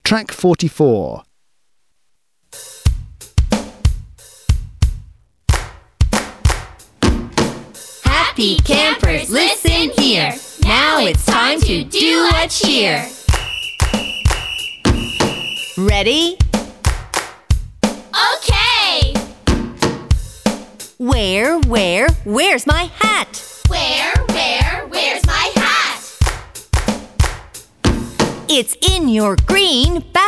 Track 44. Happy campers, listen here. Now it's time to do a cheer. Ready? Okay! Where's my hat? Where's my hat? It's in your green backpack.